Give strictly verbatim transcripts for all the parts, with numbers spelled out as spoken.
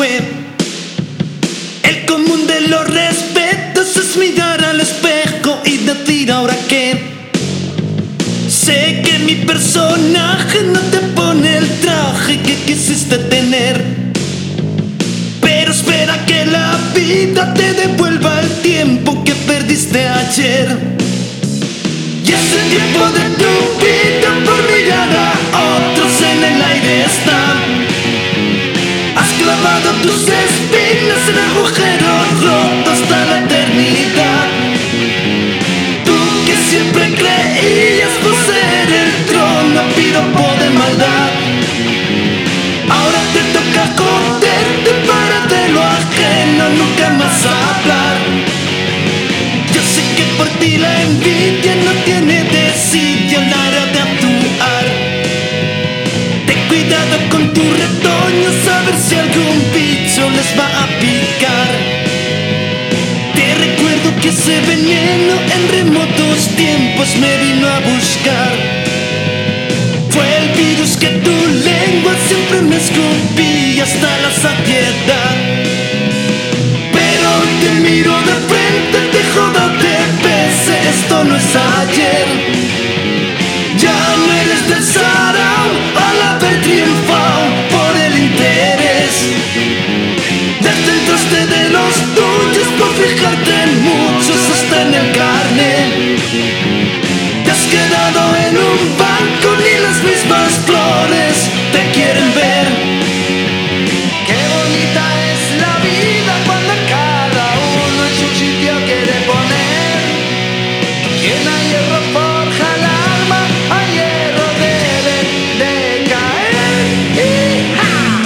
fue. El común de los respetos es mirar al espejo y decir ahora qué. Sé que mi personaje no te pone el traje que quisiste tener, pero espera que la vida te devuelva el tiempo que perdiste ayer. Y ese tiempo de tu vida por mirar a otros en el aire está. Has clavado tus espinas en agujeros rotos hasta la eternidad. Tú que siempre creías poseer el trono, piropo de maldad. Ahora te toca joderte para de lo ajeno, nunca más hablar. Yo sé que por ti la envidia no tiene desidia a la hora de actuar. Ten cuidado con tu retoño, saber si algún bicho les va a picar. Te recuerdo que ese veneno en remotos tiempos me vino a buscar. Fue el virus que tu lengua siempre me escupía hasta la saciedad. Pero te miro de frente, te jodo, te pese, esto no es ayer. Ya no eres del Sarao al haber triunfado por el interés. Descentraste de los tuyos por fijarte en muchos hasta en el carnet. Te has quedado en un banco, ni las mismas flores te quieren ver. Qué bonita es la vida cuando cada uno en su sitio quiere poner. Quien a hierro forja el alma, a hierro debe de caer. ¡Hija!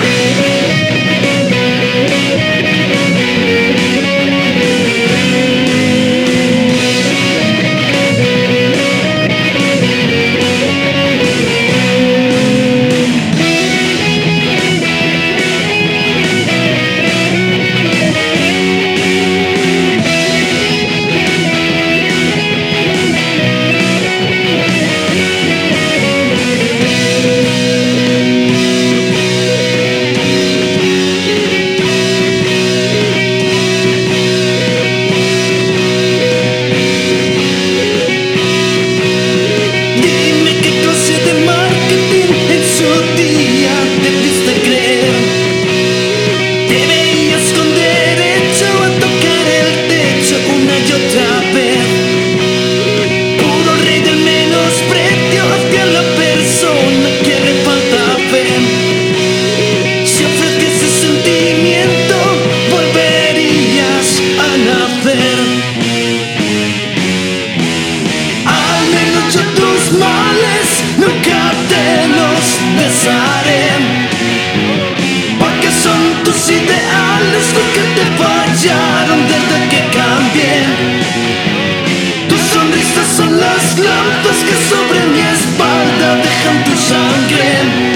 Porque son tus ideales los que te fallaron desde que cambié. Tus sonrisas son las lámparas que sobre mi espalda dejan tu sangre.